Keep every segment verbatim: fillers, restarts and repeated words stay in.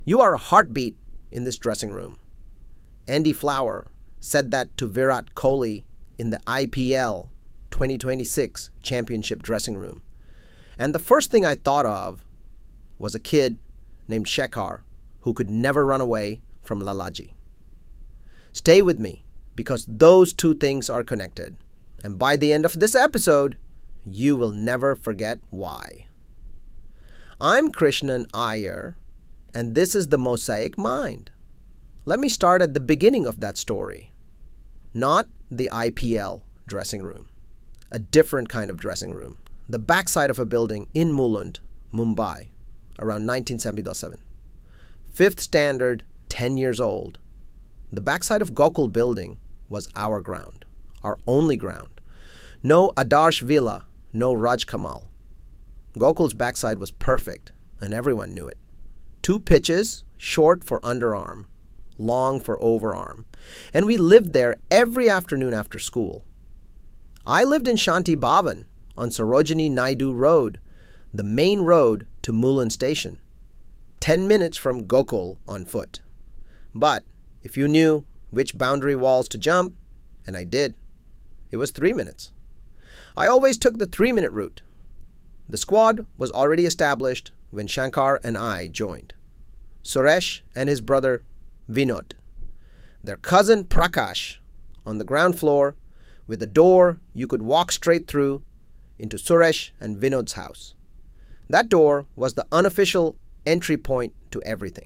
You are a heartbeat in this dressing room. Andy Flower said that to Virat Kohli in the I P L twenty twenty-six championship dressing room. And the first thing I thought of was a kid named Shekhar who could never run away from Lalaji. Stay with me because those two things are connected. And by the end of this episode, you will never forget why. I'm Krishnan Iyer, and this is the Mosaic Mind. Let me start at the beginning of that story. Not the I P L dressing room. A different kind of dressing room. The backside of a building in Mulund, Mumbai, around nineteen seventy-seven. Fifth standard, ten years old. The backside of Gokul building was our ground, our only ground. No Adarsh Villa, no Raj Kamal. Gokul's backside was perfect, and everyone knew it. Two pitches, short for underarm, long for overarm. And we lived there every afternoon after school. I lived in Shanti Bhavan on Sarojini Naidu Road, the main road to Mulund Station. Ten minutes from Gokul on foot. But if you knew which boundary walls to jump, and I did, it was three minutes. I always took the three-minute route. The squad was already established when Shankar and I joined. Suresh and his brother Vinod. Their cousin Prakash on the ground floor with a door you could walk straight through into Suresh and Vinod's house. That door was the unofficial entry point to everything.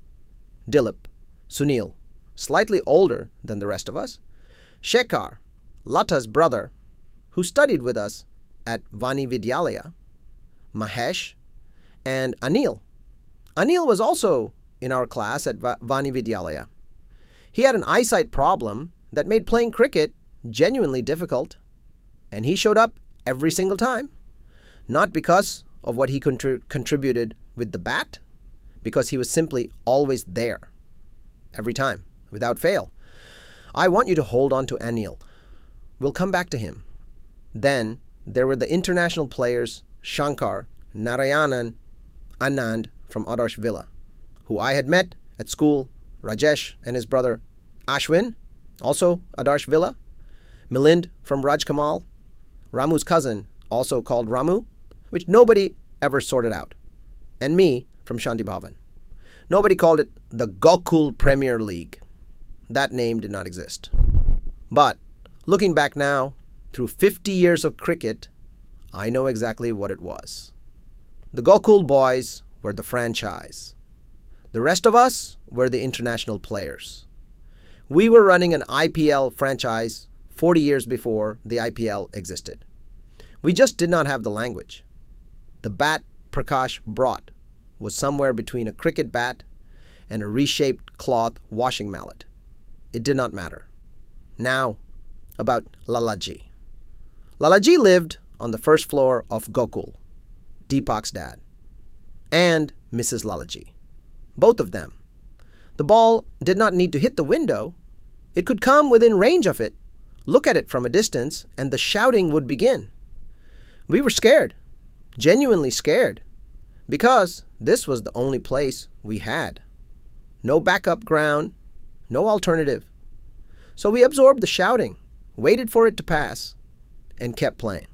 Dilip, Sunil, slightly older than the rest of us. Shekhar, Lata's brother, who studied with us at Vani Vidyalaya. Mahesh, and Anil. Anil was also in our class at Va- Vani Vidyalaya. He had an eyesight problem that made playing cricket genuinely difficult, and he showed up every single time. Not because of what he contri- contributed with the bat, because he was simply always there. Every time, without fail. I want you to hold on to Anil. We'll come back to him. Then there were the international players Shankar, Narayanan, Anand from Adarsh Villa, who I had met at school, Rajesh and his brother Ashwin, also Adarsh Villa, Milind from Raj Kamal, Ramu's cousin, also called Ramu, which nobody ever sorted out, and me from Shanti Bhavan. Nobody called it the Gokul Premier League. That name did not exist. But looking back now, through fifty years of cricket, I know exactly what it was. The Gokul boys were the franchise. The rest of us were the international players. We were running an I P L franchise forty years before the I P L existed. We just did not have the language. The bat Prakash brought was somewhere between a cricket bat and a reshaped cloth washing mallet. It did not matter. Now, about Lalaji. Lalaji lived on the first floor of Gokul, Deepak's dad, and Missus Lalaji. Both of them. The ball did not need to hit the window. It could come within range of it, look at it from a distance, and the shouting would begin. We were scared, genuinely scared, because this was the only place we had. No backup ground, no alternative. So we absorbed the shouting, waited for it to pass, and kept playing.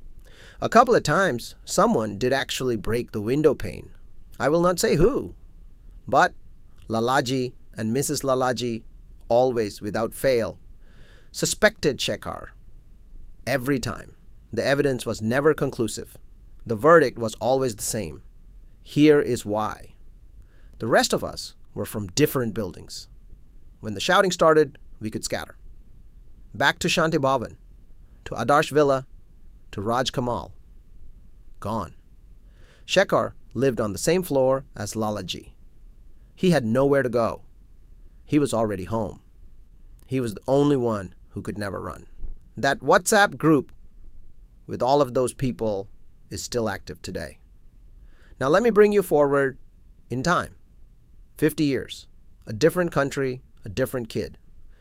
A couple of times, someone did actually break the window pane. I will not say who, but Lalaji and Missus Lalaji, always without fail, suspected Shekhar. Every time. The evidence was never conclusive. The verdict was always the same. Here is why. The rest of us were from different buildings. When the shouting started, we could scatter. Back to Shanti Bhavan, to Adarsh Villa, to Raj Kamal. Gone. Shekhar lived on the same floor as Lalaji. He had nowhere to go. He was already home. He was the only one who could never run. That WhatsApp group with all of those people is still active today. Now let me bring you forward in time. fifty years. A different country, a different kid.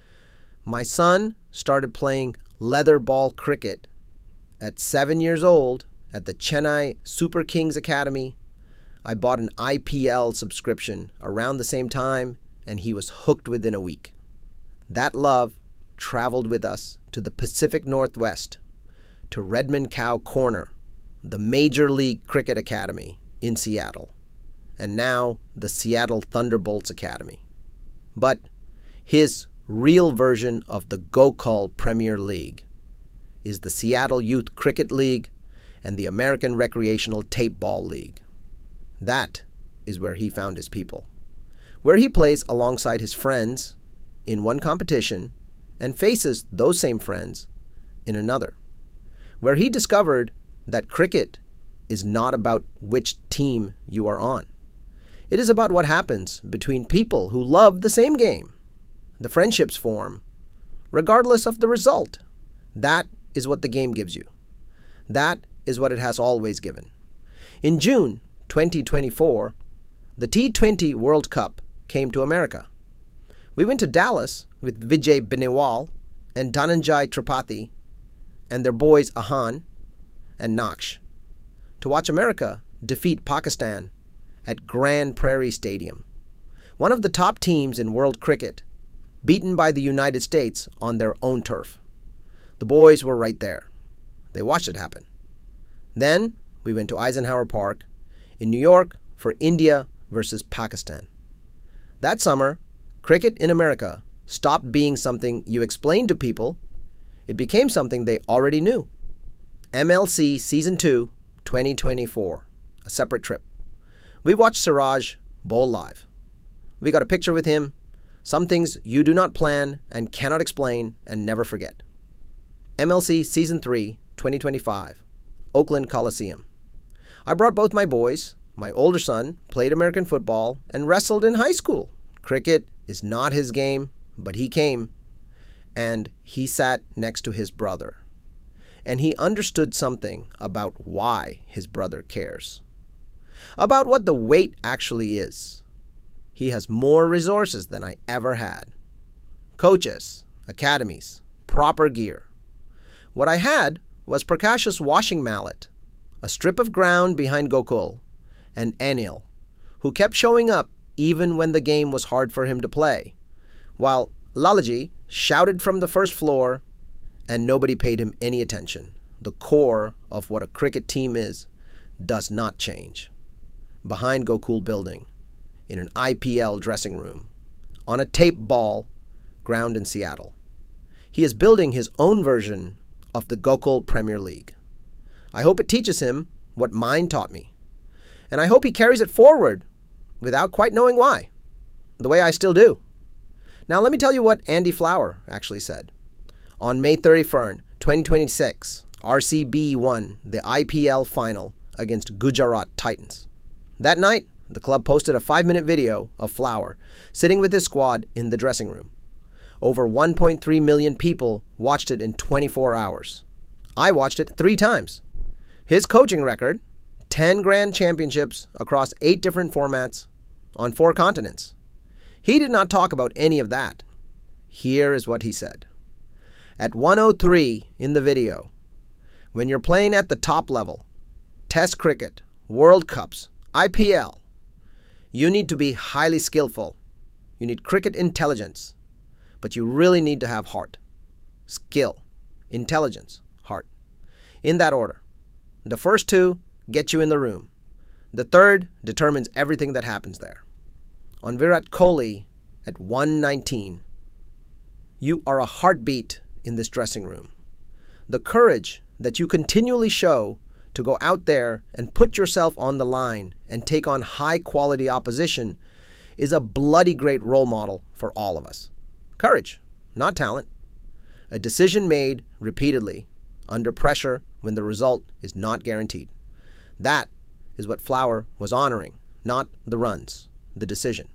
My son started playing leather ball cricket at seven years old at the Chennai Super Kings Academy. I bought an I P L subscription around the same time, and he was hooked within a week. That love traveled with us to the Pacific Northwest, to Redmond Cow Corner, the Major League Cricket Academy in Seattle, and now the Seattle Thunderbolts Academy. But his real version of the Gokul Premier League is the Seattle Youth Cricket League and the American Recreational Tape Ball League. That is where he found his people, where he plays alongside his friends in one competition and faces those same friends in another, where he discovered that cricket is not about which team you are on. It is about what happens between people who love the same game. The friendships form, regardless of the result. That is what the game gives you. That is what it has always given. In June twenty twenty-four, the T twenty World Cup came to America. We went to Dallas with Vijay Benewal and Dhananjay Tripathi and their boys Ahan and Naksh to watch America defeat Pakistan at Grand Prairie Stadium, one of the top teams in world cricket, beaten by the United States on their own turf. The boys were right there. They watched it happen. Then we went to Eisenhower Park in New York for India versus Pakistan. That summer, cricket in America stopped being something you explained to people. It became something they already knew. M L C Season two, twenty twenty-four, a separate trip. We watched Siraj bowl live. We got a picture with him, some things you do not plan and cannot explain and never forget. M L C Season three, twenty twenty-five, Oakland Coliseum. I brought both my boys. My older son played American football and wrestled in high school. Cricket is not his game, but he came, and he sat next to his brother. And he understood something about why his brother cares, about what the weight actually is. He has more resources than I ever had. Coaches, academies, proper gear. What I had was Prakash's washing mallet, a strip of ground behind Gokul, and Anil, who kept showing up even when the game was hard for him to play, while Lalaji shouted from the first floor and nobody paid him any attention. The core of what a cricket team is does not change. Behind Gokul Building, in an I P L dressing room, on a tape ball ground in Seattle, he is building his own version of the Gokul Premier League. I hope it teaches him what mine taught me. And I hope he carries it forward without quite knowing why, the way I still do. Now let me tell you what Andy Flower actually said. On May thirty-first, twenty twenty-six, R C B won the I P L final against Gujarat Titans. That night, the club posted a five-minute video of Flower sitting with his squad in the dressing room. Over one point three million people watched it in twenty-four hours. I watched it three times. His coaching record, ten grand championships across eight different formats on four continents. He did not talk about any of that. Here is what he said. At one oh three in the video, when you're playing at the top level, Test cricket, World Cups, I P L, you need to be highly skillful. You need cricket intelligence. But you really need to have heart. Skill, intelligence, heart. In that order. The first two get you in the room. The third determines everything that happens there. On Virat Kohli at one nineteen, you are a heartbeat in this dressing room. The courage that you continually show to go out there and put yourself on the line and take on high-quality opposition is a bloody great role model for all of us. Courage, not talent. A decision made repeatedly, under pressure when the result is not guaranteed. That is what Flower was honoring, not the runs, the decision.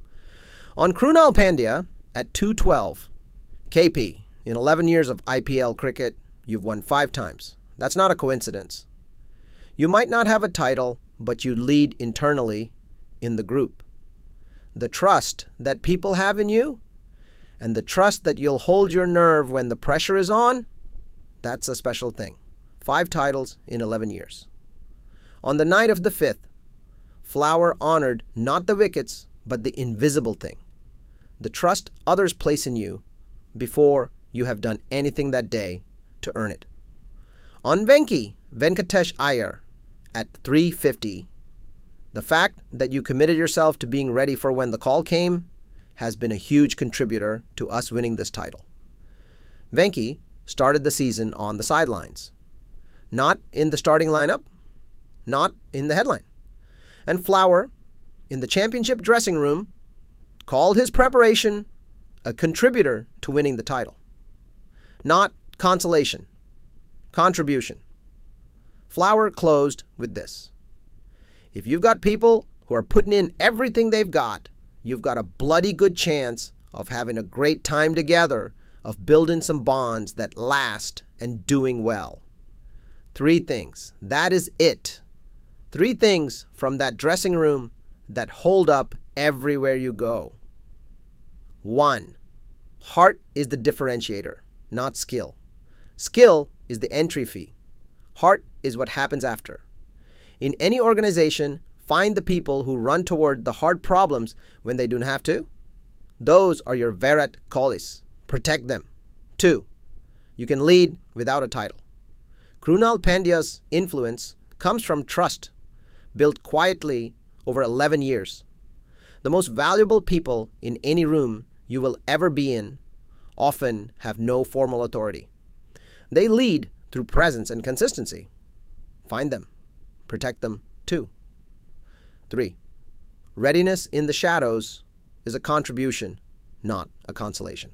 On Krunal Pandya at two twelve, K P, in eleven years of I P L cricket, you've won five times. That's not a coincidence. You might not have a title, but you lead internally in the group. The trust that people have in you, and the trust that you'll hold your nerve when the pressure is on, that's a special thing. Five titles in eleven years. On the night of the fifth, Flower honored not the wickets, but the invisible thing, the trust others place in you before you have done anything that day to earn it. On Venki, Venkatesh Iyer, at three fifty, the fact that you committed yourself to being ready for when the call came has been a huge contributor to us winning this title. Venki started the season on the sidelines, not in the starting lineup, not in the headline. And Flower, in the championship dressing room, called his preparation a contributor to winning the title. Not consolation, contribution. Flower closed with this: if you've got people who are putting in everything they've got, you've got a bloody good chance of having a great time together, of building some bonds that last and doing well. Three things. That is it. Three things from that dressing room that hold up everywhere you go. One, heart is the differentiator, not skill. Skill is the entry fee. Heart is what happens after. In any organization, find the people who run toward the hard problems when they don't have to. Those are your Virat Kohlis. Protect them. Two, you can lead without a title. Krunal Pandya's influence comes from trust, built quietly over eleven years. The most valuable people in any room you will ever be in often have no formal authority. They lead through presence and consistency. Find them. Protect them too. Three, readiness in the shadows is a contribution, not a consolation.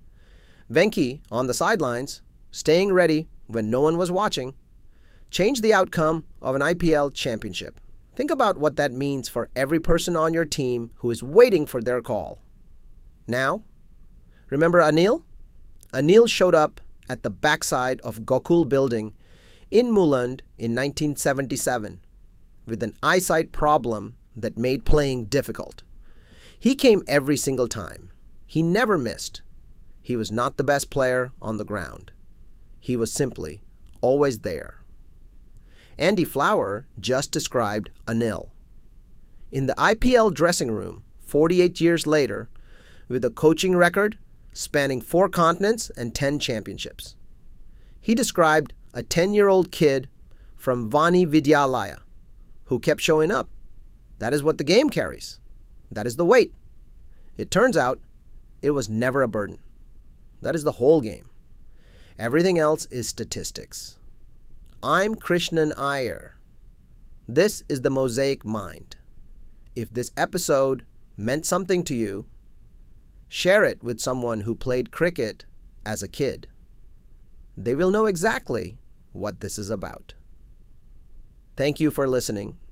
Venki, on the sidelines, staying ready when no one was watching, changed the outcome of an I P L championship. Think about what that means for every person on your team who is waiting for their call. Now, remember Anil? Anil showed up at the backside of Gokul Building in Mulund in nineteen seventy-seven with an eyesight problem that made playing difficult. He came every single time. He never missed. He was not the best player on the ground. He was simply always there. Andy Flower just described Anil. In the I P L dressing room, forty-eight years later, with a coaching record spanning four continents and ten championships. He described a ten-year-old kid from Vani Vidyalaya who kept showing up. That is what the game carries. That is the weight. It turns out it was never a burden. That is the whole game. Everything else is statistics. I'm Krishnan Iyer. This is the Mosaic Mind. If this episode meant something to you, share it with someone who played cricket as a kid. They will know exactly what this is about. Thank you for listening.